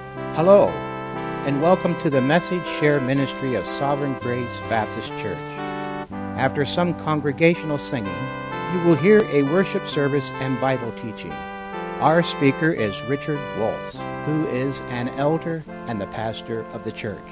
Hello, and welcome to the Message Share Ministry of Sovereign Grace Baptist Church. After some congregational singing, you will hear a worship service and Bible teaching. Our speaker is Richard Waltz, who is an elder and the pastor of the church.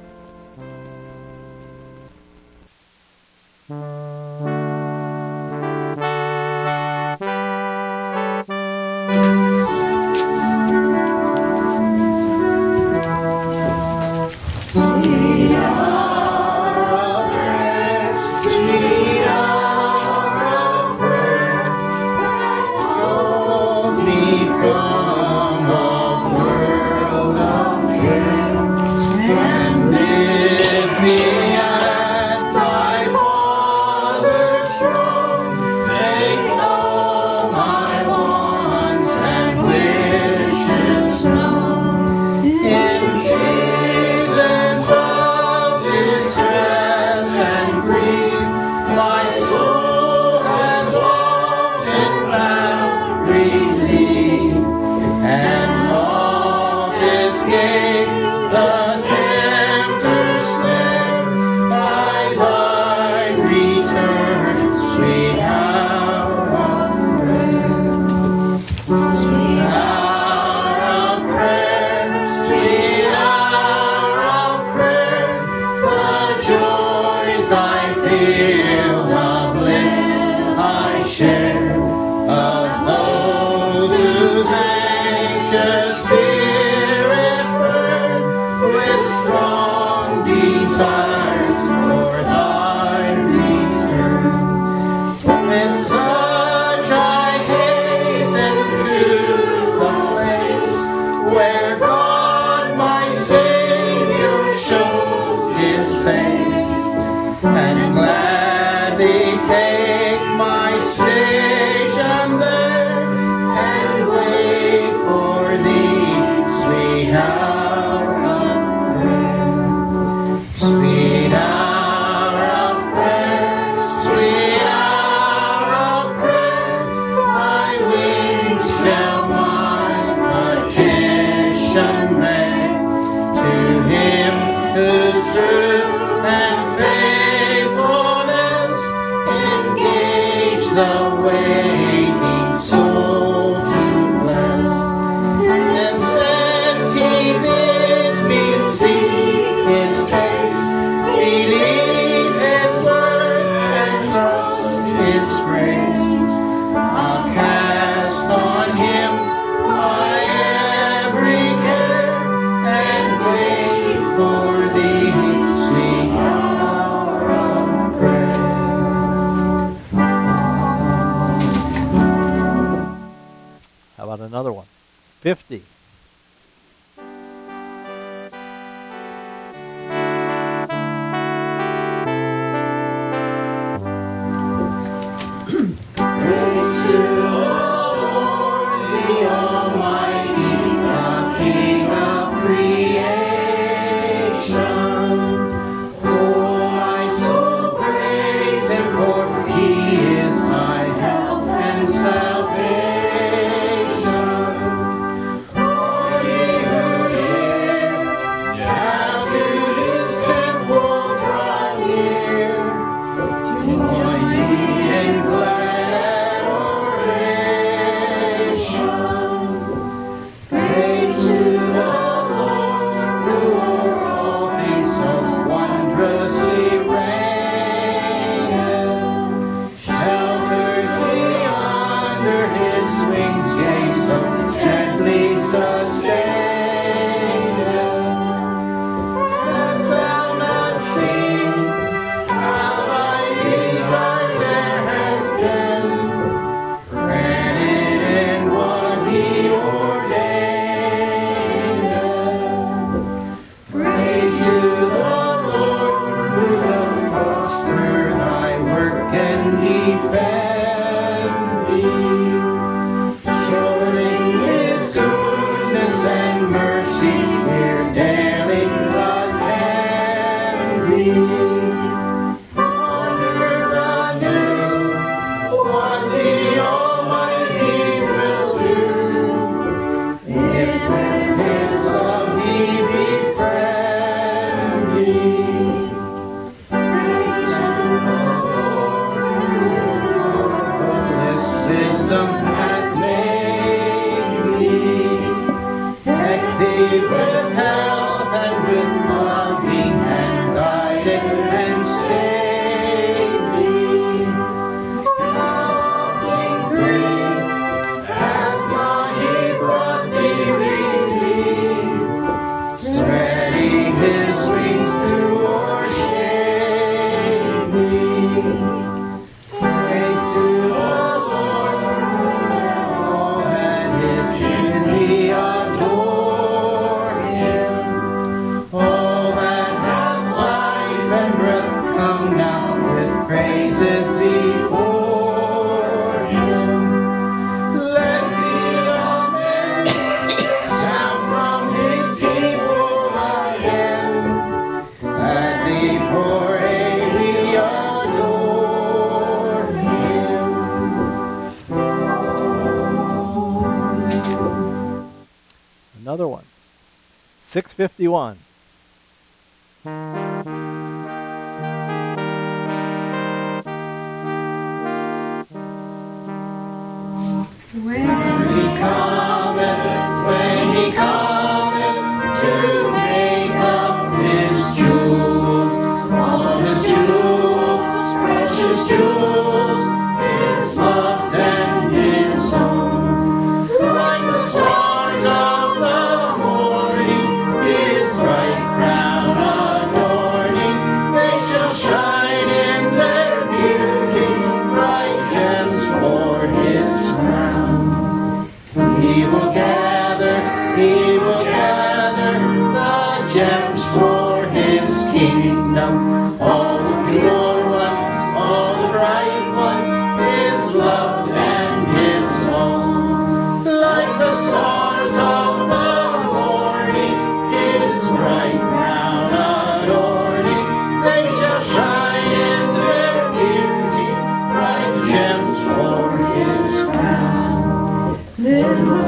Another one. 50. Salvation. with health and with loving and guided and saving. Mountain great, hath not he brought thee relief, spreading his wings to o'ershade thee. Praise to the Lord, all that is in me adore him. All that has life and breath come now with praises before him. Let the amen sound from his people again, that before we adore him. Another one. 651. When he cometh to make up his jewels, all his jewels, precious jewels, his loved and his own. Like the stars of the morning, his bright crown adorning, they shall shine in their beauty, bright gems for his crown. He will gather the gems for his kingdom, all the pure ones, all the bright ones, his loved and his own. Like the stars of the morning, his bright crown adorning, they shall shine in their beauty, bright gems for his crown. Little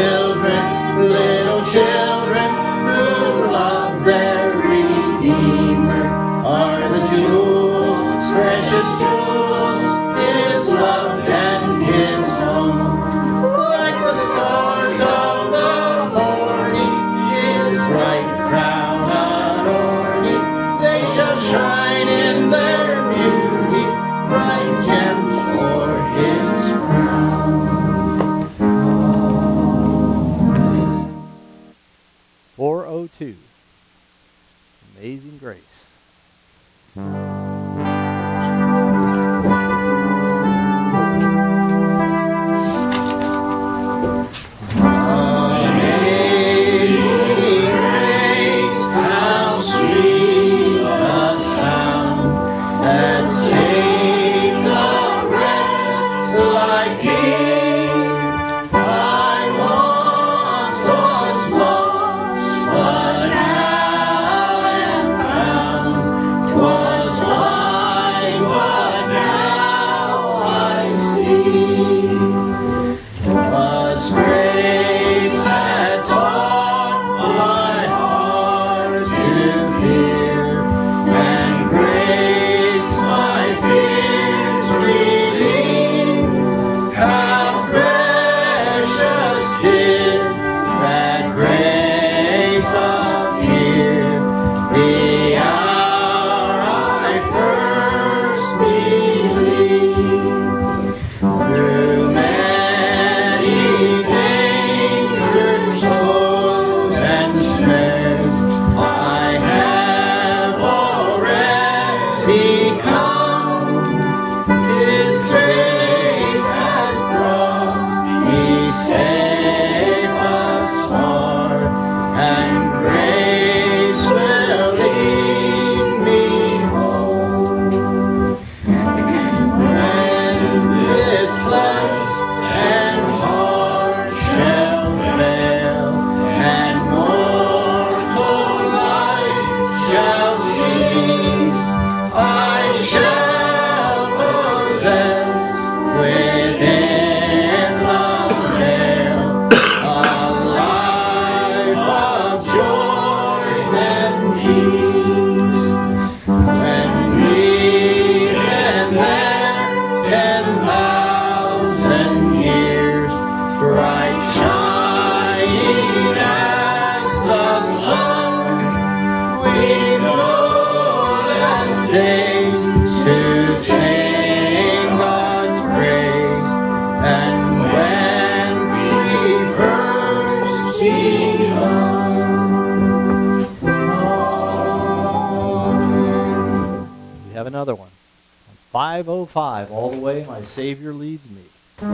children who love their Redeemer are the jewels, precious jewels, his loved and his own. Like the stars of the morning, his bright crown adorning, they shall shine in their beauty, bright gems for his crown. 402. Amazing Grace. Amazing grace, how sweet the sound that saved a wretch like me. I once was lost, but now am found. 'Twas blind, but now I see. 'Twas grace that taught my heart to fear, and grace my fears relieved. How precious did that grace appear, the hour I first believed. Through many dangers, toils, and snares, I have already come. 'Tis grace has brought me safe thus far, and grace will lead me home. When this flesh and heart shall fail, and mortal life shall cease, I shall possess within the veil a life of joy another one. 505, All the Way My Savior Leads Me.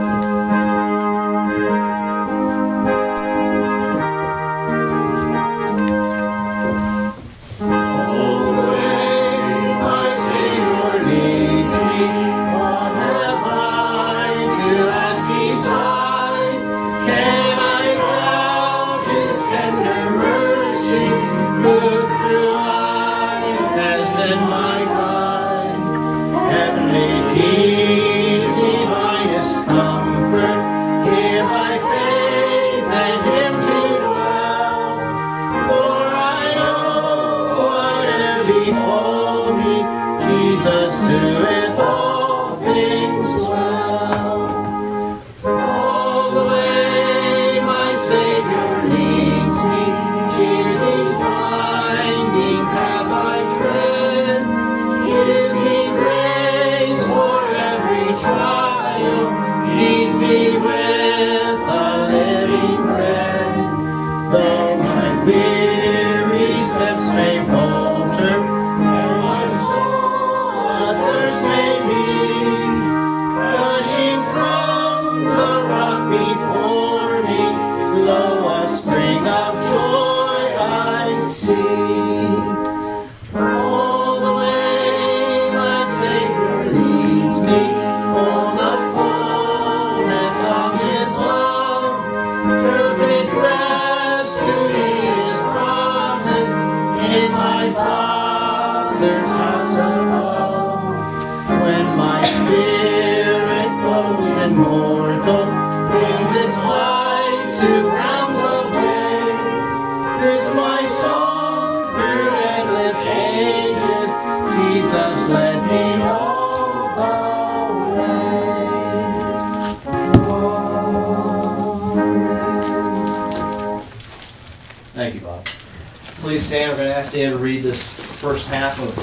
Thank you, Bob. Please stand. We're going to ask Dan to read this first half of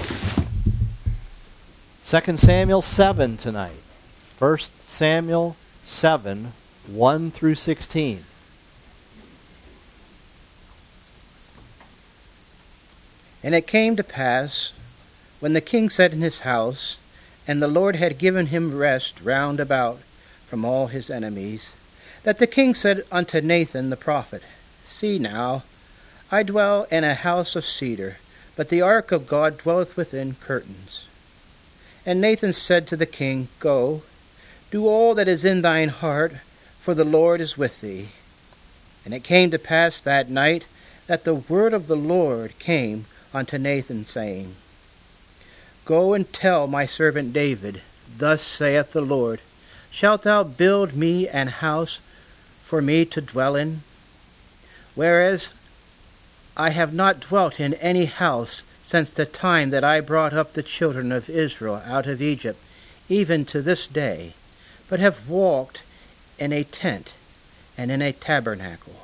2 Samuel 7 tonight. 1 Samuel 7, 1 through 16. And it came to pass, when the king sat in his house, and the Lord had given him rest round about from all his enemies, that the king said unto Nathan the prophet, See now, I dwell in a house of cedar, but the ark of God dwelleth within curtains. And Nathan said to the king, Go, do all that is in thine heart, for the Lord is with thee. And it came to pass that night that the word of the Lord came unto Nathan, saying, Go and tell my servant David, Thus saith the Lord, Shalt thou build me an house for me to dwell in? Whereas I have not dwelt in any house since the time that I brought up the children of Israel out of Egypt, even to this day, but have walked in a tent and in a tabernacle.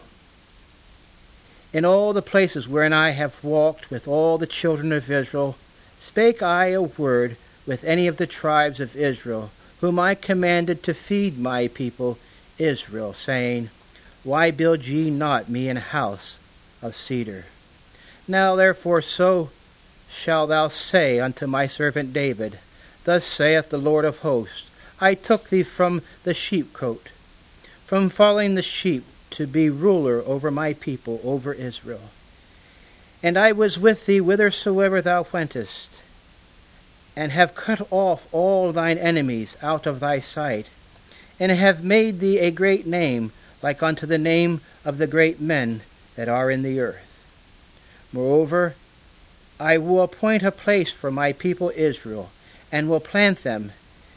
In all the places wherein I have walked with all the children of Israel, spake I a word with any of the tribes of Israel, whom I commanded to feed my people Israel, saying, Why build ye not me an house of cedar? Now therefore so shalt thou say unto my servant David, Thus saith the Lord of hosts, I took thee from the sheepcote, from following the sheep, to be ruler over my people, over Israel. And I was with thee whithersoever thou wentest, and have cut off all thine enemies out of thy sight, and have made thee a great name, like unto the name of the great men that are in the earth. Moreover, I will appoint a place for my people Israel, and will plant them,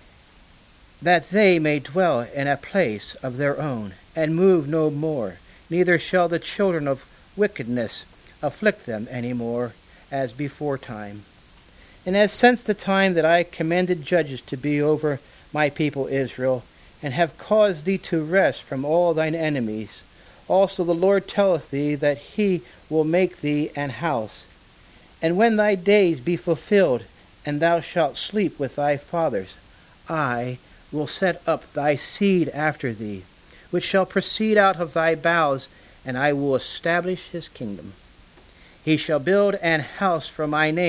that they may dwell in a place of their own, and move no more, neither shall the children of wickedness afflict them any more, as before time. And as since the time that I commanded judges to be over my people Israel, and have caused thee to rest from all thine enemies, also the Lord telleth thee that he will make thee an house. And when thy days be fulfilled, and thou shalt sleep with thy fathers, I will set up thy seed after thee, which shall proceed out of thy bowels, and I will establish his kingdom. He shall build an house for my name,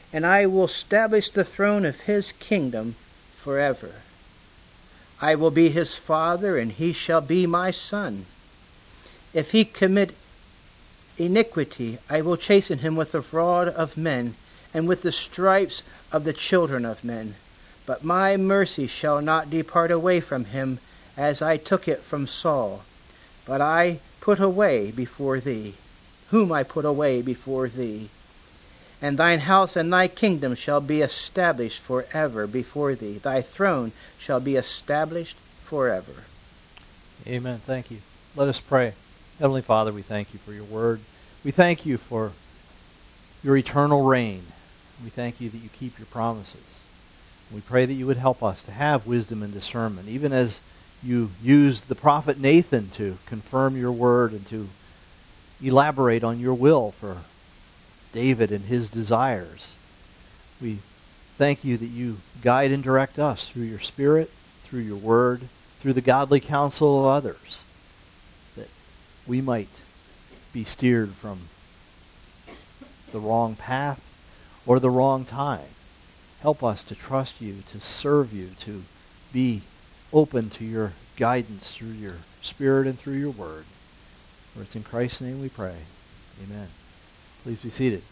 and I will establish the throne of his kingdom forever. I will be his father, and he shall be my son. If he commit iniquity, I will chasten him with the rod of men, and with the stripes of the children of men. But my mercy shall not depart away from him, as I took it from Saul. But I put away before thee, whom I put away before thee. And thine house and thy kingdom shall be established forever before thee. Thy throne shall be established forever. Amen. Thank you. Let us pray. Heavenly Father, we thank you for your word. We thank you for your eternal reign. We thank you that you keep your promises. We pray that you would help us to have wisdom and discernment, even as you used the prophet Nathan to confirm your word and to elaborate on your will for David and his desires. We thank you that you guide and direct us through your Spirit, through your word, through the godly counsel of others, that we might be steered from the wrong path or the wrong time. Help us to trust you, to serve you, to be open to your guidance through your Spirit and through your word. For it's in Christ's name we pray. Amen. Please be seated.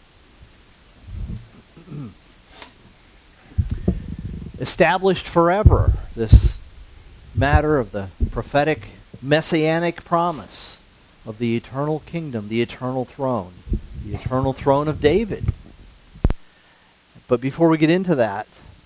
Established forever, this matter of the prophetic messianic promise of the eternal kingdom, the eternal throne of David. But before we get into that,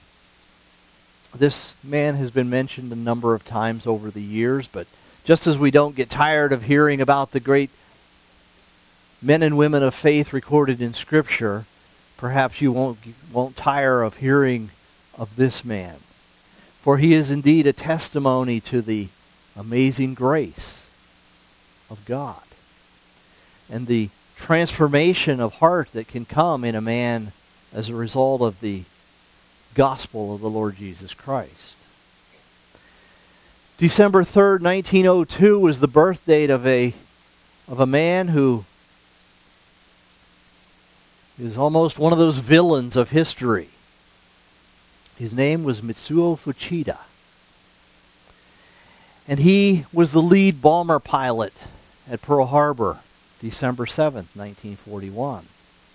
this man has been mentioned a number of times over the years, but just as we don't get tired of hearing about the great men and women of faith recorded in Scripture, perhaps you won't tire of hearing of this man. For he is indeed a testimony to the amazing grace of God and the transformation of heart that can come in a man as a result of the gospel of the Lord Jesus Christ. December 3rd, 1902 was the birth date of a man who is almost one of those villains of history. His name was Mitsuo Fuchida. And he was the lead bomber pilot at Pearl Harbor, December 7th, 1941.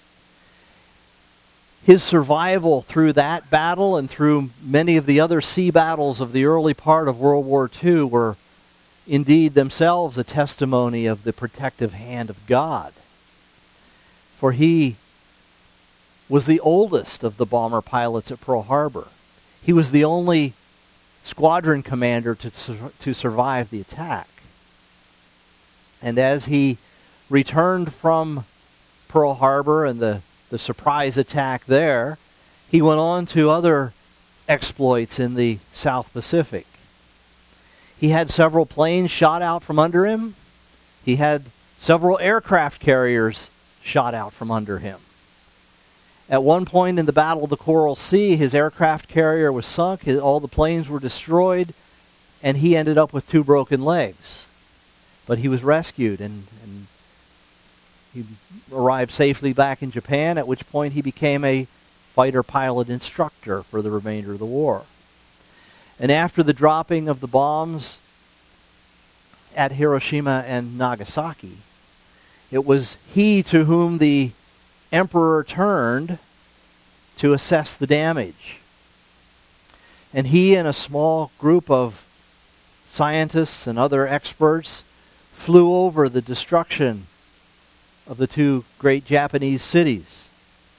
His survival through that battle and through many of the other sea battles of the early part of World War II were indeed themselves a testimony of the protective hand of God. For he was the oldest of the bomber pilots at Pearl Harbor. He was the only squadron commander to survive the attack. And as he returned from Pearl Harbor and the surprise attack there, he went on to other exploits in the South Pacific. He had several planes shot out from under him. He had several aircraft carriers shot out from under him. At one point in the Battle of the Coral Sea, his aircraft carrier was sunk, all the planes were destroyed, and he ended up with 2 broken legs. But he was rescued, and he arrived safely back in Japan, at which point he became a fighter pilot instructor for the remainder of the war. And after the dropping of the bombs at Hiroshima and Nagasaki, it was he to whom the emperor turned to assess the damage. And he and a small group of scientists and other experts flew over the destruction of the 2 great Japanese cities.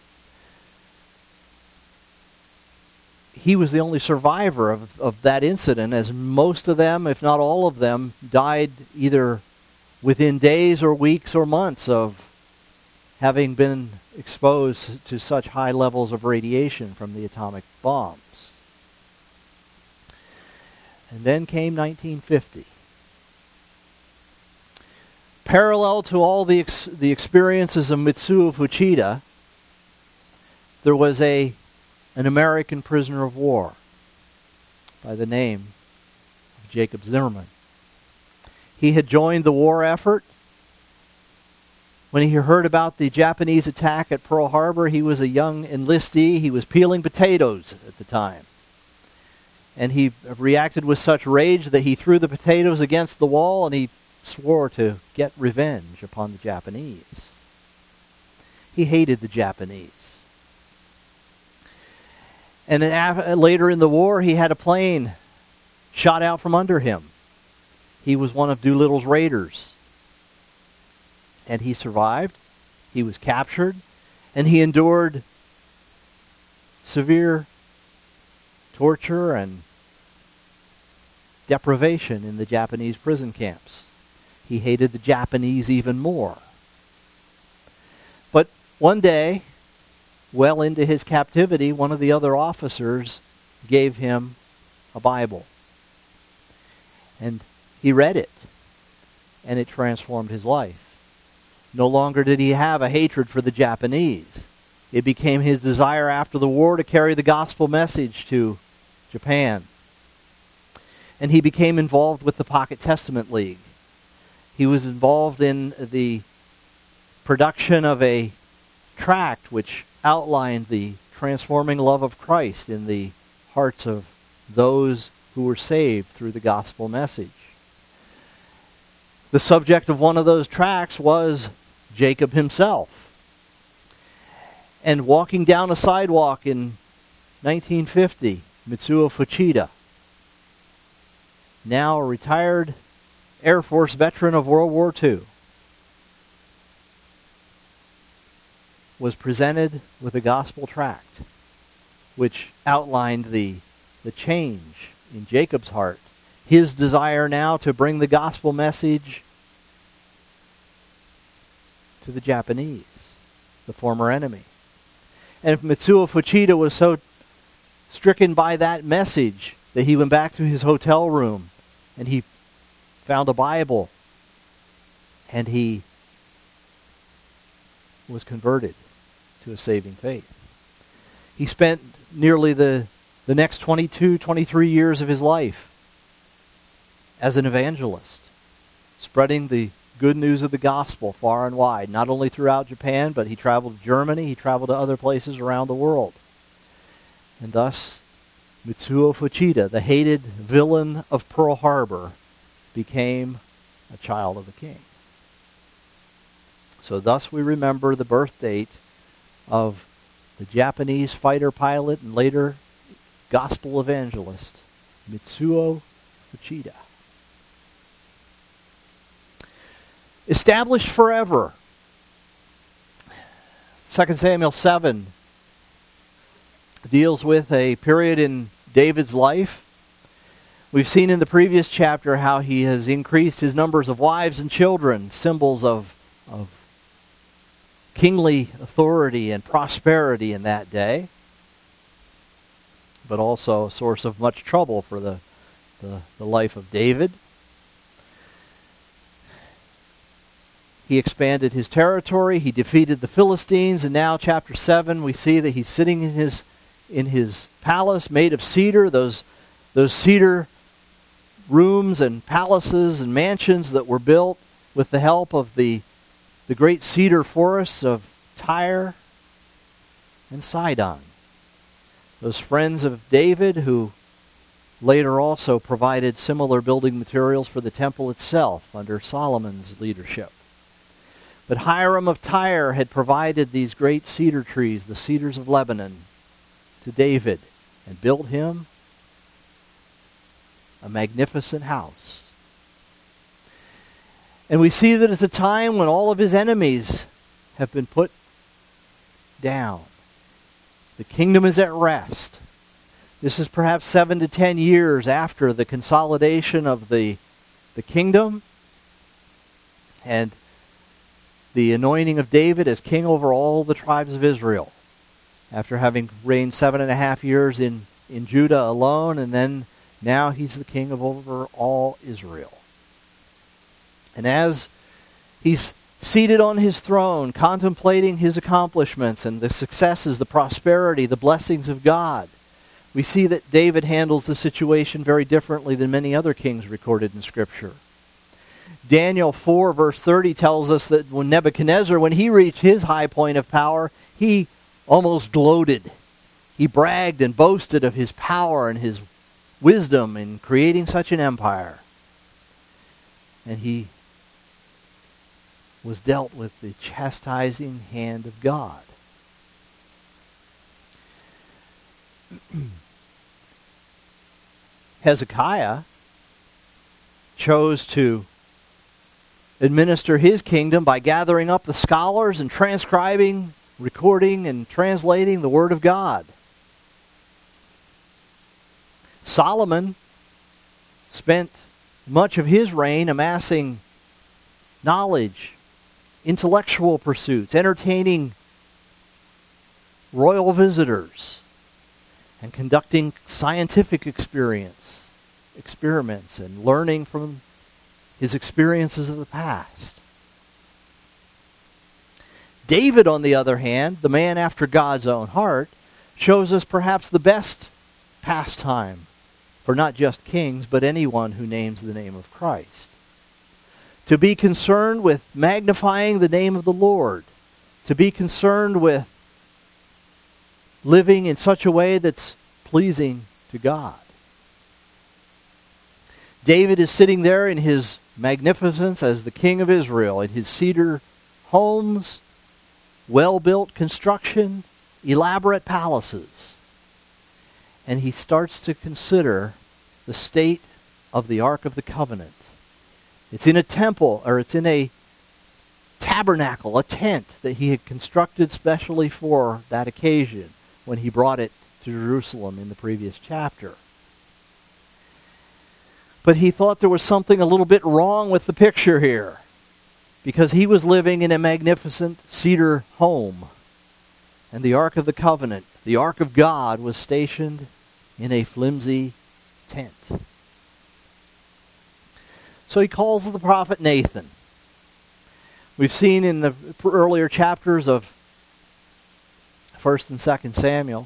He was the only survivor of that incident, as most of them, if not all of them, died either within days or weeks or months of having been exposed to such high levels of radiation from the atomic bombs. And then came 1950. Parallel to all the experiences of Mitsuo Fuchida, there was an American prisoner of war by the name of Jacob Zimmerman. He had joined the war effort When he heard about the Japanese attack at Pearl Harbor, he was a young enlistee. He was peeling potatoes at the time. And he reacted with such rage that he threw the potatoes against the wall, and he swore to get revenge upon the Japanese. He hated the Japanese. And then later in the war, he had a plane shot out from under him. He was one of Doolittle's raiders. And he survived. He was captured. And he endured severe torture and deprivation in the Japanese prison camps. He hated the Japanese even more. But one day, well into his captivity, one of the other officers gave him a Bible. And he read it, and it transformed his life. No longer did he have a hatred for the Japanese. It became his desire after the war to carry the gospel message to Japan. And he became involved with the Pocket Testament League. He was involved in the production of a tract which outlined the transforming love of Christ in the hearts of those who were saved through the gospel message. The subject of one of those tracts was Jacob himself. And walking down a sidewalk in 1950, Mitsuo Fuchida, now a retired Air Force veteran of World War II, was presented with a gospel tract which outlined the change in Jacob's heart, his desire now to bring the gospel message to the Japanese, the former enemy. And Mitsuo Fuchida was so stricken by that message that he went back to his hotel room and he found a Bible and he was converted to a saving faith. He spent nearly the next 22, 23 years of his life as an evangelist, spreading the good news of the gospel far and wide, not only throughout Japan, but he traveled to Germany, he traveled to other places around the world. And thus, Mitsuo Fuchida, the hated villain of Pearl Harbor, became a child of the King. So thus we remember the birth date of the Japanese fighter pilot and later gospel evangelist, Mitsuo Fuchida. Established forever. 2 Samuel 7 deals with a period in David's life. We've seen in the previous chapter how he has increased his numbers of wives and children, symbols of kingly authority and prosperity in that day, but also a source of much trouble for the life of David. He expanded his territory, he defeated the Philistines, and now chapter 7 we see that he's sitting in his palace made of cedar, those cedar rooms and palaces and mansions that were built with the help of the great cedar forests of Tyre and Sidon. Those friends of David who later also provided similar building materials for the temple itself under Solomon's leadership. But Hiram of Tyre had provided these great cedar trees, the cedars of Lebanon, to David and built him a magnificent house. And we see that it's a time when all of his enemies have been put down. The kingdom is at rest. This is perhaps 7 to 10 years after the consolidation of the kingdom and the anointing of David as king over all the tribes of Israel, after having reigned 7.5 years in Judah alone, and then now he's the king of over all Israel. And as he's seated on his throne, contemplating his accomplishments and the successes, the prosperity, the blessings of God, we see that David handles the situation very differently than many other kings recorded in Scripture. Daniel 4 verse 30 tells us that when Nebuchadnezzar, when he reached his high point of power, he almost gloated. He bragged and boasted of his power and his wisdom in creating such an empire. And he was dealt with the chastising hand of God. Hezekiah chose to administer his kingdom by gathering up the scholars and transcribing, recording, and translating the Word of God. Solomon spent much of his reign amassing knowledge, intellectual pursuits, entertaining royal visitors, and conducting scientific experiments and learning from his experiences of the past. David, on the other hand, the man after God's own heart, shows us perhaps the best pastime for not just kings, but anyone who names the name of Christ. To be concerned with magnifying the name of the Lord, to be concerned with living in such a way that's pleasing to God. David is sitting there in his magnificence as the king of Israel, in his cedar homes, well-built construction, elaborate palaces. And he starts to consider the state of the Ark of the Covenant. It's in a temple, or it's in a tabernacle, a tent that he had constructed specially for that occasion when he brought it to Jerusalem in the previous chapter. But he thought there was something a little bit wrong with the picture here, because he was living in a magnificent cedar home, and the Ark of the Covenant, the Ark of God, was stationed in a flimsy tent. So he calls the prophet Nathan. We've seen in the earlier chapters of 1st and 2nd Samuel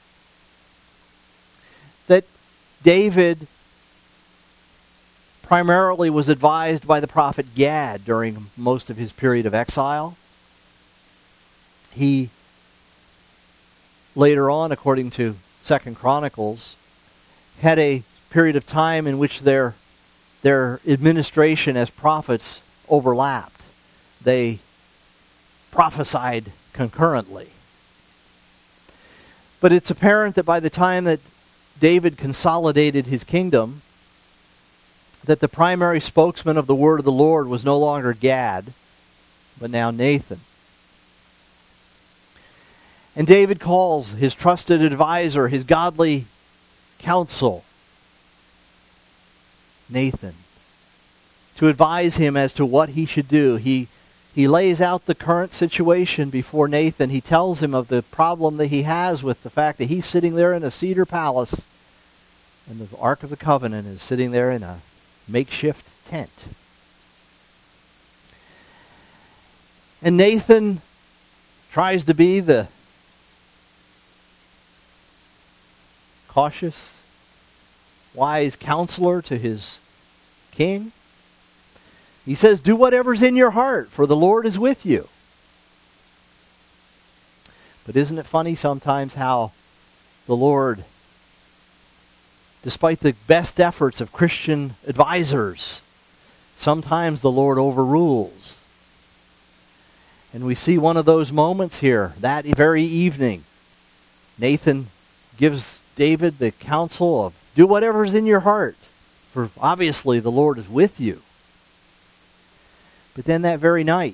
that David primarily was advised by the prophet Gad during most of his period of exile. He, later on, according to 2nd Chronicles, had a period of time in which their administration as prophets overlapped. They prophesied concurrently. But it's apparent that by the time that David consolidated his kingdom, that the primary spokesman of the word of the Lord was no longer Gad, but now Nathan. And David calls his trusted advisor, his godly counsel, Nathan, to advise him as to what he should do. He lays out the current situation before Nathan. He tells him of the problem that he has with the fact that he's sitting there in a cedar palace and the Ark of the Covenant is sitting there in a makeshift tent. And Nathan tries to be the cautious, wise counselor to his king. He says, do whatever's in your heart, for the Lord is with you. But isn't it funny sometimes how the Lord, despite the best efforts of Christian advisors, sometimes the Lord overrules. And we see one of those moments here. That very evening, Nathan gives David the counsel of, do whatever's in your heart, for obviously the Lord is with you. But then that very night,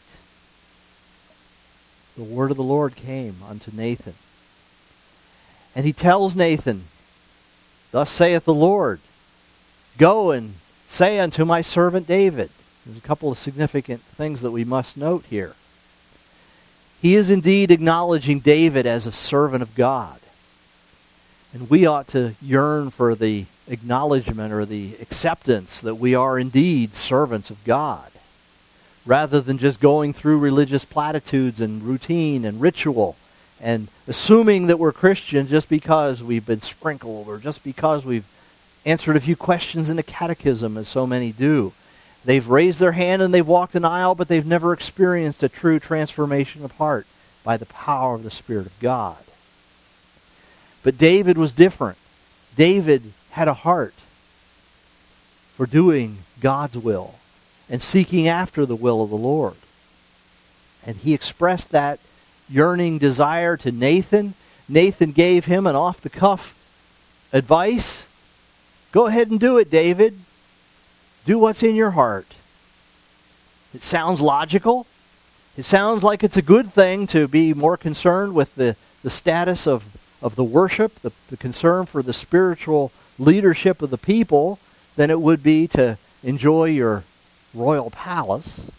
the word of the Lord came unto Nathan. And he tells Nathan, thus saith the Lord, go and say unto my servant David. There's a couple of significant things that we must note here. He is indeed acknowledging David as a servant of God. And we ought to yearn for the acknowledgement or the acceptance that we are indeed servants of God, rather than just going through religious platitudes and routine and ritual and assuming that we're Christian just because we've been sprinkled or just because we've answered a few questions in the catechism, as so many do. They've raised their hand and they've walked an aisle, but they've never experienced a true transformation of heart by the power of the Spirit of God. But David was different. David had a heart for doing God's will and seeking after the will of the Lord. And he expressed that yearning desire to Nathan. Nathan gave him an off-the-cuff advice. Go ahead and do it, David. Do what's in your heart. It sounds logical. It sounds like it's a good thing to be more concerned with the status of the worship, the concern for the spiritual leadership of the people, than it would be to enjoy your royal palace.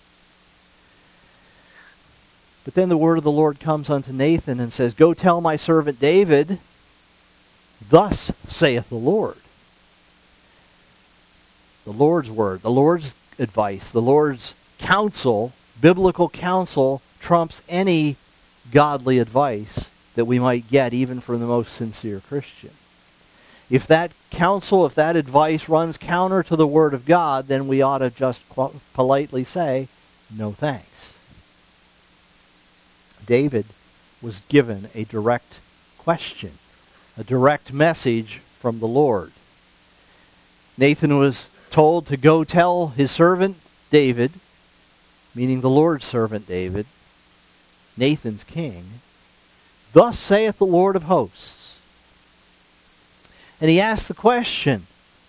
But then the word of the Lord comes unto Nathan and says, Go tell my servant David, thus saith the Lord. The Lord's word, the Lord's advice, the Lord's counsel, biblical counsel, trumps any godly advice that we might get even from the most sincere Christian. If that counsel, if that advice runs counter to the Word of God, then we ought to just politely say, no thanks. David was given a direct question, a direct message from the Lord. Nathan was told to go tell his servant David, meaning the Lord's servant David, Nathan's king, thus saith the Lord of hosts. And he asked the question,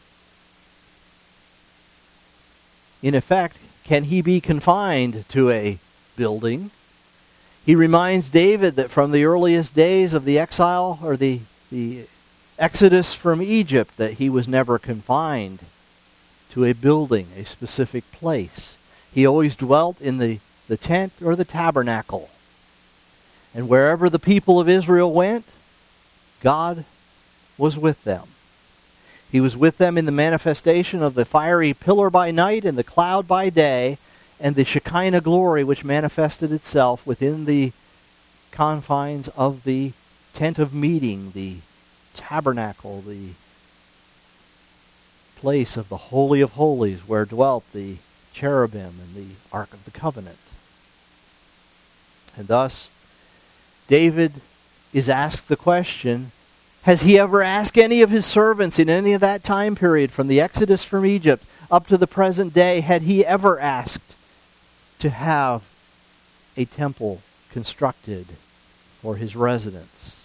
in effect, can he be confined to a building? He reminds David that from the earliest days of the exile, or the exodus from Egypt, that he was never confined to a building, a specific place. He always dwelt in the tent or the tabernacle. And wherever the people of Israel went, God was with them. He was with them in the manifestation of the fiery pillar by night and the cloud by day, and the Shekinah glory which manifested itself within the confines of the tent of meeting, the tabernacle, the place of the Holy of Holies where dwelt the cherubim and the Ark of the Covenant. And thus, David is asked the question, has he ever asked any of his servants in any of that time period, from the Exodus from Egypt up to the present day, had he ever asked to have a temple constructed for his residence?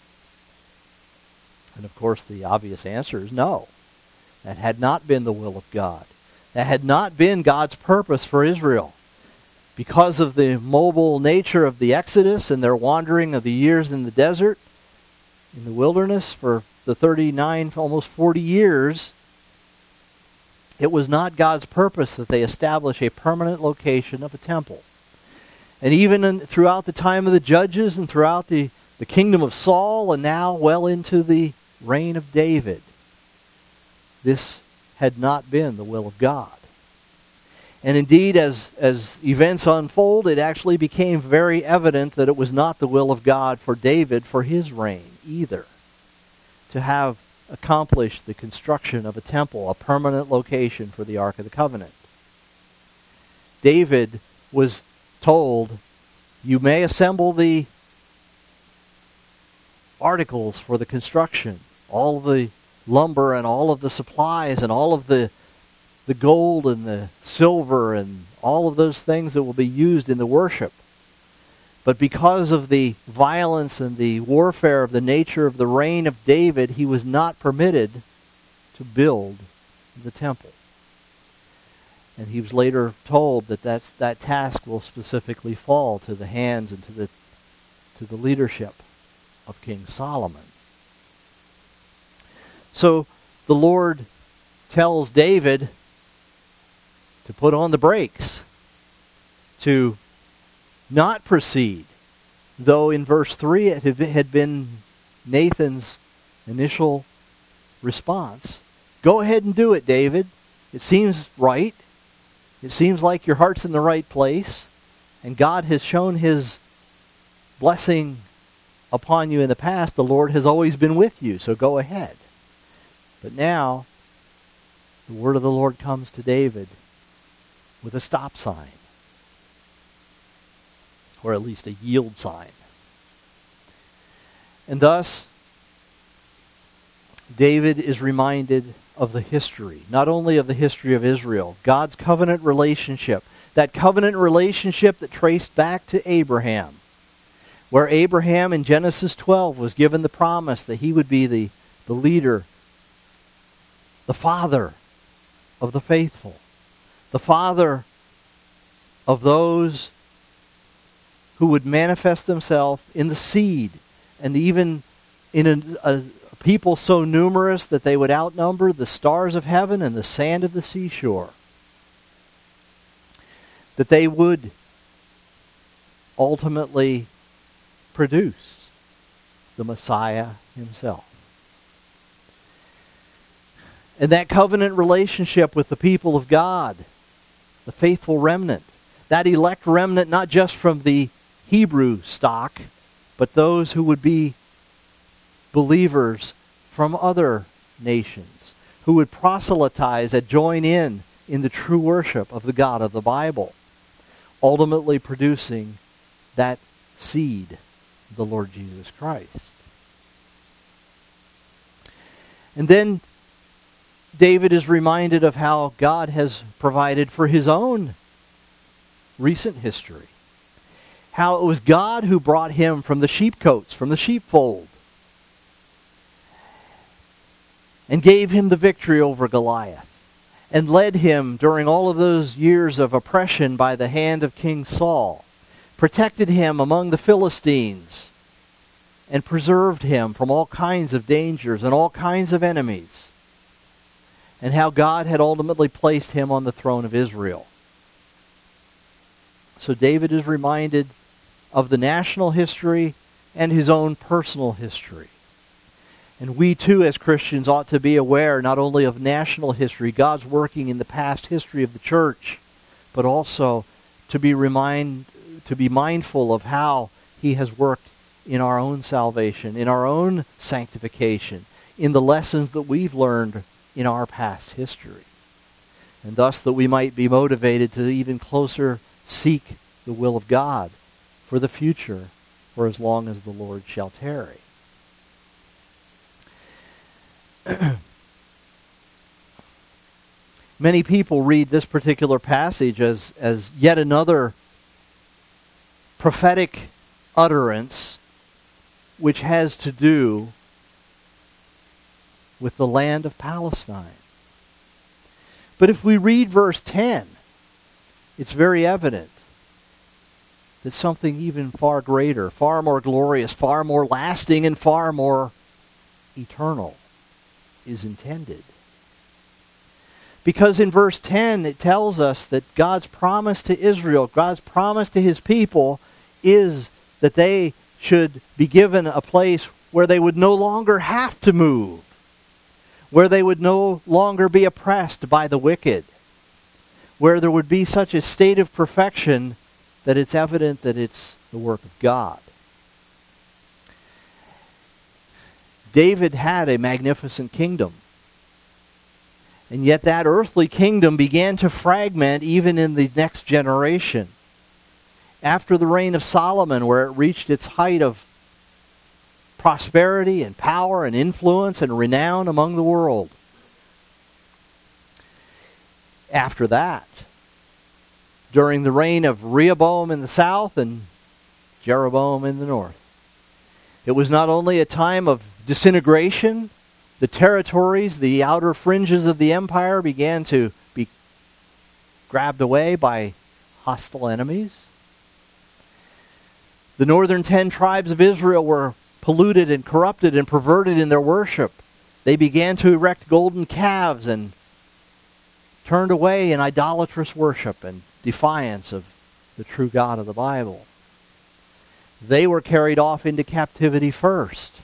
And of course the obvious answer is no. That had not been the will of God. That had not been God's purpose for Israel. Because of the mobile nature of the Exodus and their wandering of the years in the desert, in the wilderness for the 39, almost 40 years, it was not God's purpose that they establish a permanent location of a temple. And even throughout the time of the judges and throughout the kingdom of Saul and now well into the reign of David, this had not been the will of God. And indeed, as events unfold, it actually became very evident that it was not the will of God for David for his reign either, to have accomplished the construction of a temple, a permanent location for the Ark of the Covenant. David was told, you may assemble the articles for the construction, all of the lumber and all of the supplies and all of the gold and the silver and all of those things that will be used in the worship. But because of the violence and the warfare of the nature of the reign of David, he was not permitted to build the temple. And he was later told that task will specifically fall to the hands and to the leadership of King Solomon. So the Lord tells David to put on the brakes, to not proceed, though in verse 3 it had been Nathan's initial response. Go ahead and do it, David. It seems right. It seems like your heart's in the right place, and God has shown his blessing upon you in the past. The Lord has always been with you, so go ahead. But now, the word of the Lord comes to David. with a stop sign, or at least a yield sign. And thus, David is reminded of the history, not only of the history of Israel, God's covenant relationship, that covenant relationship that traced back to Abraham, where Abraham in Genesis 12 was given the promise that he would be the leader, the father of the faithful, the father of those who would manifest themselves in the seed, and even in a people so numerous that they would outnumber the stars of heaven and the sand of the seashore. That they would ultimately produce the Messiah himself. And that covenant relationship with the people of God, the faithful remnant, that elect remnant not just from the Hebrew stock, but those who would be believers from other nations, who would proselytize and join in the true worship of the God of the Bible, ultimately producing that seed, the Lord Jesus Christ. And then David is reminded of how God has provided for his own recent history. How it was God who brought him from the sheepcotes, from the sheepfold, and gave him the victory over Goliath, and led him during all of those years of oppression by the hand of King Saul, protected him among the Philistines, and preserved him from all kinds of dangers and all kinds of enemies, and how God had ultimately placed him on the throne of Israel. So David is reminded of the national history and his own personal history. And we too as Christians ought to be aware not only of national history, God's working in the past history of the church, but also to be mindful of how he has worked in our own salvation, in our own sanctification, in the lessons that we've learned in our past history. And thus that we might be motivated to even closer seek the will of God for the future, for as long as the Lord shall tarry. Many people read this particular passage as yet another prophetic utterance which has to do with the land of Palestine. But if we read verse 10, it's very evident that something even far greater, far more glorious, far more lasting, and far more eternal is intended. Because in verse 10 it tells us that God's promise to Israel, God's promise to his people, is that they should be given a place where they would no longer have to move, where they would no longer be oppressed by the wicked, where there would be such a state of perfection that it's evident that it's the work of God. David had a magnificent kingdom. And yet that earthly kingdom began to fragment even in the next generation. After the reign of Solomon, where it reached its height of prosperity and power and influence and renown among the world. After that, during the reign of Rehoboam in the south and Jeroboam in the north, it was not only a time of disintegration. The territories, the outer fringes of the empire began to be grabbed away by hostile enemies. The northern 10 tribes of Israel were polluted and corrupted and perverted in their worship. They began to erect golden calves and turned away in idolatrous worship and defiance of the true God of the Bible. They were carried off into captivity first.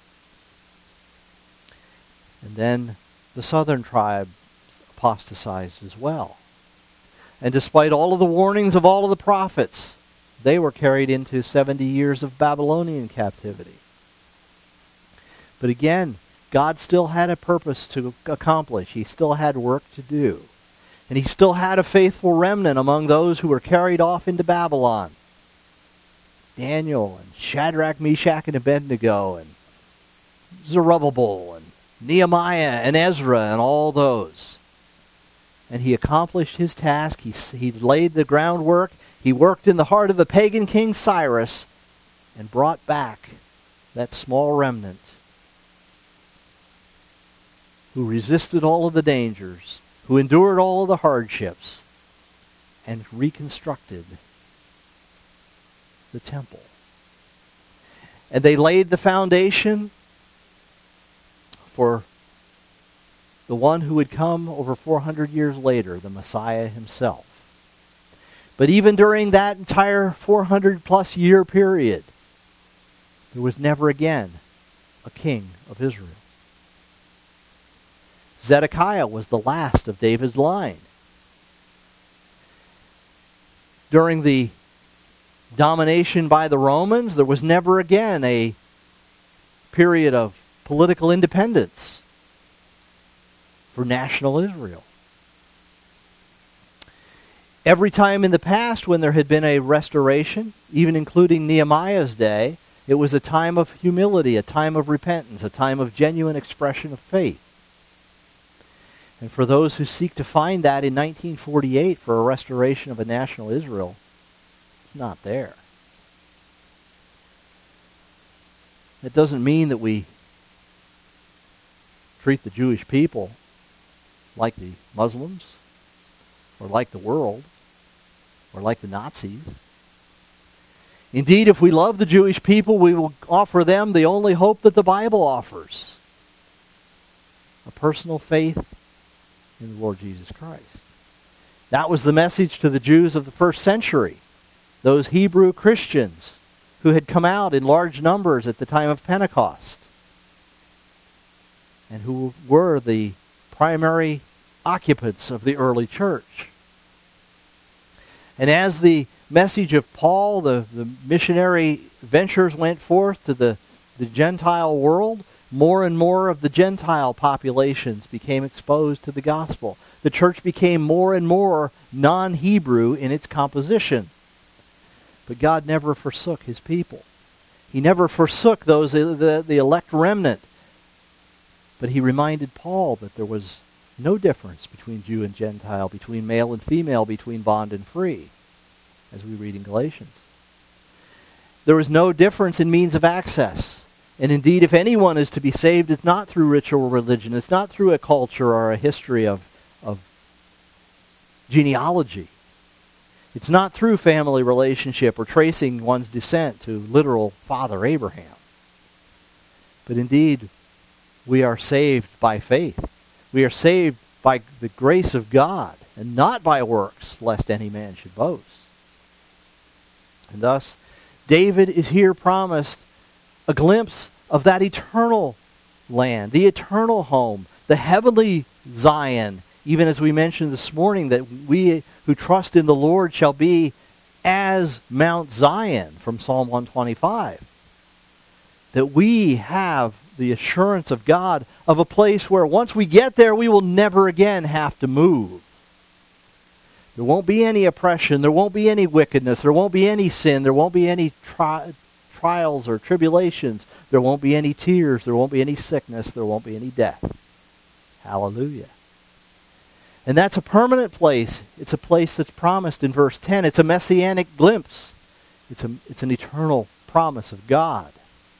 And then the southern tribes apostatized as well. And despite all of the warnings of all of the prophets, they were carried into 70 years of Babylonian captivity. But again, God still had a purpose to accomplish. He still had work to do. And he still had a faithful remnant among those who were carried off into Babylon. Daniel and Shadrach, Meshach, and Abednego, and Zerubbabel, and Nehemiah, and Ezra, and all those. And he accomplished his task. He laid the groundwork. He worked in the heart of the pagan king Cyrus and brought back that small remnant who resisted all of the dangers, who endured all of the hardships, and reconstructed the temple. And they laid the foundation for the one who would come over 400 years later, the Messiah himself. But even during that entire 400-plus year period, there was never again a king of Israel. Zedekiah was the last of David's line. During the domination by the Romans, there was never again a period of political independence for national Israel. Every time in the past when there had been a restoration, even including Nehemiah's day, it was a time of humility, a time of repentance, a time of genuine expression of faith. And for those who seek to find that in 1948 for a restoration of a national Israel, it's not there. That doesn't mean that we treat the Jewish people like the Muslims, or like the world, or like the Nazis. Indeed, if we love the Jewish people, we will offer them the only hope that the Bible offers: a personal faith in the Lord Jesus Christ. That was the message to the Jews of the first century, those Hebrew Christians who had come out in large numbers at the time of Pentecost, and who were the primary occupants of the early church. And as the message of Paul, the missionary ventures went forth to the Gentile world, more and more of the Gentile populations became exposed to the gospel. The church became more and more non-Hebrew in its composition. But God never forsook his people. He never forsook those, the elect remnant. But he reminded Paul that there was no difference between Jew and Gentile, between male and female, between bond and free, as we read in Galatians. There was no difference in means of access. And indeed, if anyone is to be saved, it's not through ritual religion. It's not through a culture or a history of genealogy. It's not through family relationship or tracing one's descent to literal Father Abraham. But indeed, we are saved by faith. We are saved by the grace of God, and not by works, lest any man should boast. And thus, David is here promised a glimpse of that eternal land, the eternal home, the heavenly Zion, even as we mentioned this morning, that we who trust in the Lord shall be as Mount Zion from Psalm 125. That we have the assurance of God of a place where once we get there, we will never again have to move. There won't be any oppression. There won't be any wickedness. There won't be any sin. There won't be any trials or tribulations. There won't be any tears. There won't be any sickness. There won't be any death. Hallelujah. And that's a permanent place. It's a place that's promised in verse 10. It's a messianic glimpse. It's an eternal promise of God.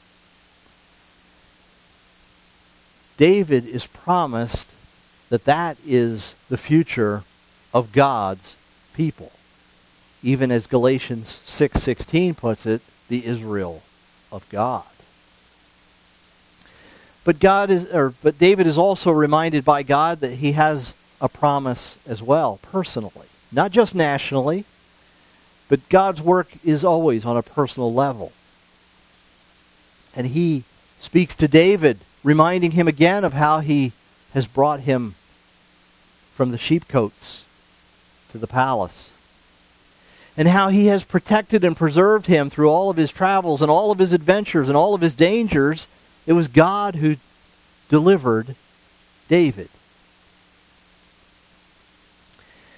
David is promised that is the future of God's people. Even as Galatians 6:16 puts it, the Israel of God. But David is also reminded by God that he has a promise as well, personally. Not just nationally, but God's work is always on a personal level. And he speaks to David, reminding him again of how he has brought him from the sheepcotes to the palace, and how he has protected and preserved him through all of his travels and all of his adventures and all of his dangers. It was God who delivered David.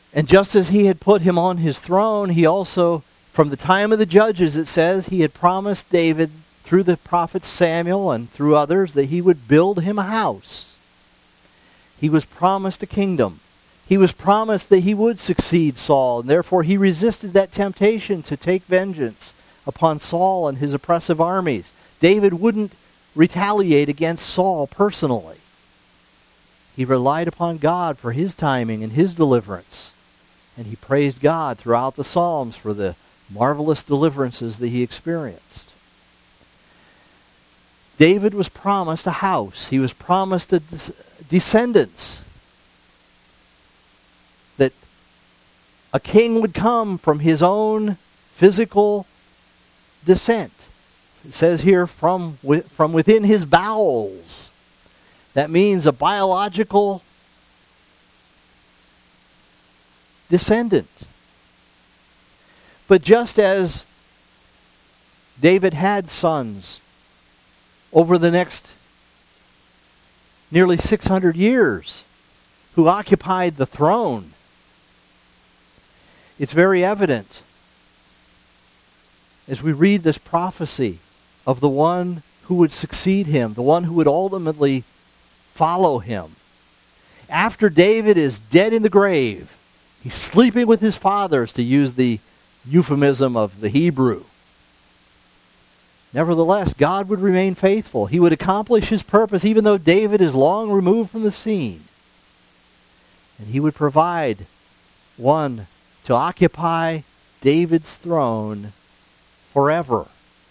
And just as he had put him on his throne, he also, from the time of the judges, it says, he had promised David through the prophet Samuel and through others that he would build him a house. He was promised a kingdom. He was promised that he would succeed Saul, and therefore he resisted that temptation to take vengeance upon Saul and his oppressive armies. David wouldn't retaliate against Saul personally. He relied upon God for his timing and his deliverance. And he praised God throughout the Psalms for the marvelous deliverances that he experienced. David was promised a house. He was promised descendants. That a king would come from his own physical descent. It says here, from within his bowels. That means a biological descendant. But just as David had sons over the next nearly 600 years who occupied the throne, it's very evident as we read this prophecy of the one who would succeed him, the one who would ultimately follow him. After David is dead in the grave, he's sleeping with his fathers, to use the euphemism of the Hebrew. Nevertheless, God would remain faithful. He would accomplish his purpose even though David is long removed from the scene. And he would provide one to occupy David's throne forever.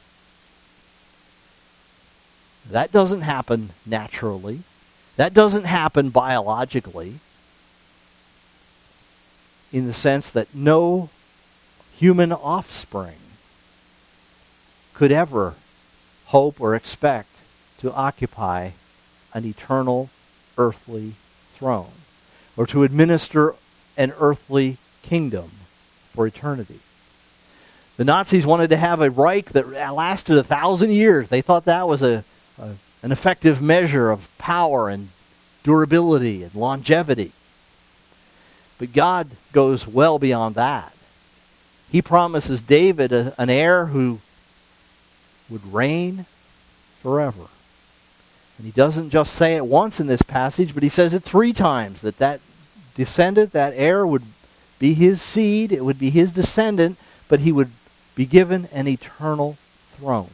That doesn't happen naturally. That doesn't happen biologically, in the sense that no human offspring could ever hope or expect to occupy an eternal earthly throne or to administer an earthly kingdom for eternity. The Nazis wanted to have a Reich that lasted 1,000 years. They thought that was an effective measure of power and durability and longevity. But God goes well beyond that. He promises David an heir who would reign forever. And he doesn't just say it once in this passage, but he says it 3 times, that descendant, that heir, would be his seed, it would be his descendant, but he would be given an eternal throne.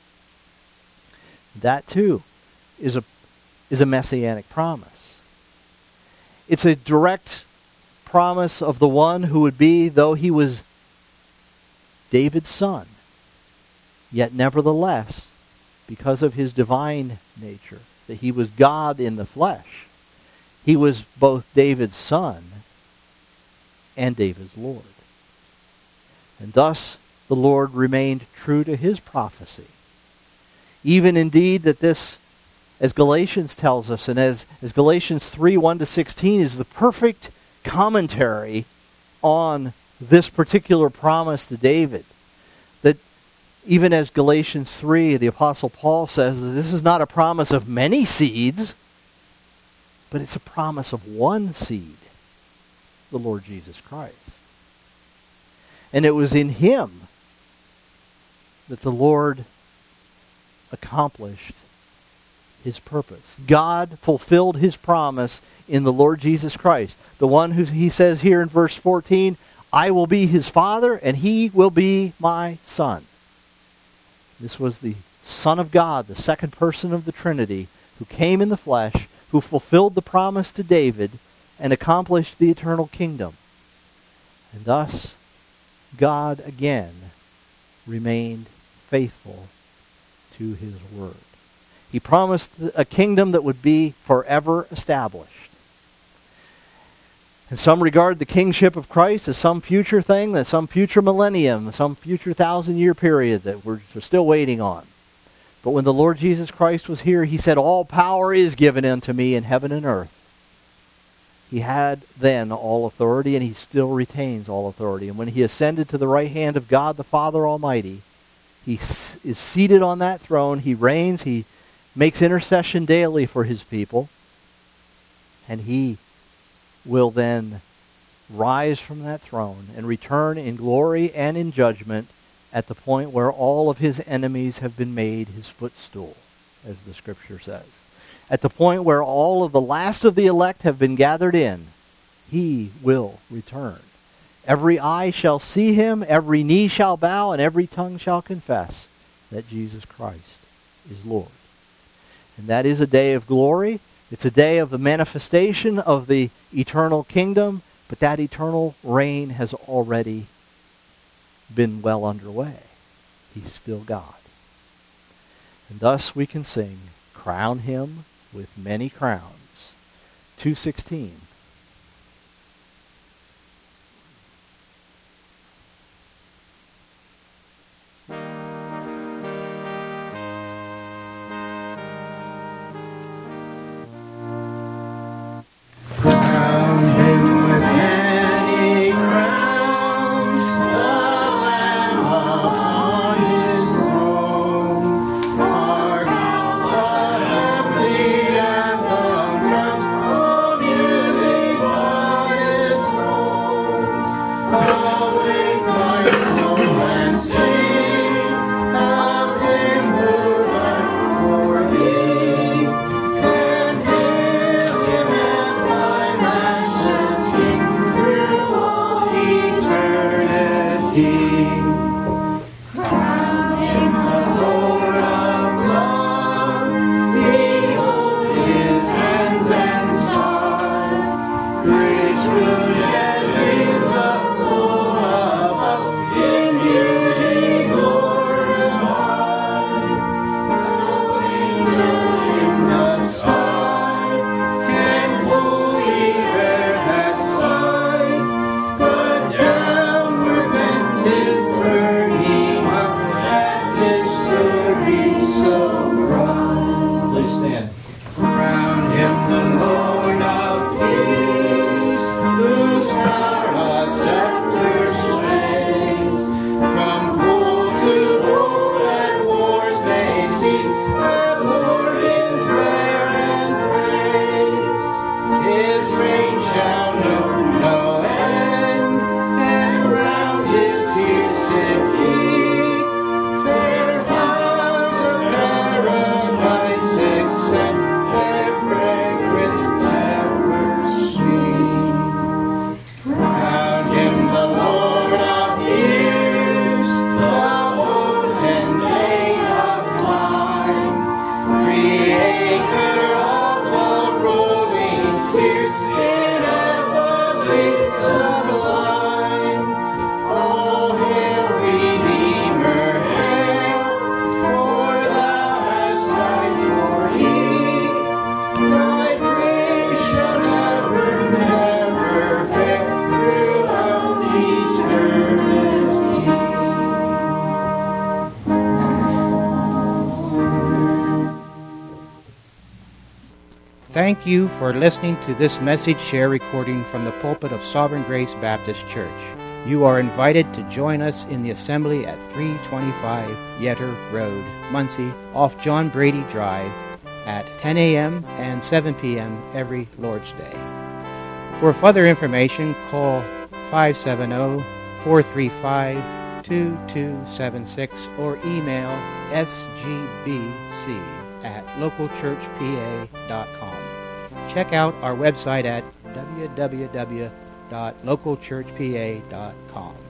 That too is a messianic promise. It's a direct promise of the one who would be, though he was David's son, yet nevertheless, because of his divine nature, that he was God in the flesh, he was both David's son and David's Lord. And thus the Lord remained true to his prophecy. Even indeed that this, as Galatians tells us, and as Galatians 3:1-16 is the perfect commentary on this particular promise to David, that even as Galatians 3, the Apostle Paul says that this is not a promise of many seeds, but it's a promise of one seed, the Lord Jesus Christ. And it was in him that the Lord accomplished his purpose. God fulfilled his promise in the Lord Jesus Christ. The one who he says here in verse 14, I will be his father and he will be my son. This was the Son of God, the second person of the Trinity, who came in the flesh, who fulfilled the promise to David and accomplished the eternal kingdom. And thus, God again remained faithful to his word. He promised a kingdom that would be forever established. And some regard the kingship of Christ as some future thing, that some future millennium, some future 1,000-year period that we're still waiting on. But when the Lord Jesus Christ was here, he said, all power is given unto me in heaven and earth. He had then all authority, and he still retains all authority. And when he ascended to the right hand of God the Father Almighty, he is seated on that throne. He reigns. He makes intercession daily for his people. And he will then rise from that throne and return in glory and in judgment at the point where all of his enemies have been made his footstool, as the Scripture says. At the point where all of the last of the elect have been gathered in, he will return. Every eye shall see him, every knee shall bow, and every tongue shall confess that Jesus Christ is Lord. And that is a day of glory. It's a day of the manifestation of the eternal kingdom, but that eternal reign has already been well underway. He's still God. And thus we can sing, "Crown him with many crowns." 2:16. Thank you for listening to this message share recording from the pulpit of Sovereign Grace Baptist Church. You are invited to join us in the assembly at 325 Yetter Road, Muncie, off John Brady Drive at 10 a.m. and 7 p.m. every Lord's Day. For further information, call 570-435-2276 or email sgbc@localchurchpa.com. Check out our website at www.localchurchpa.com.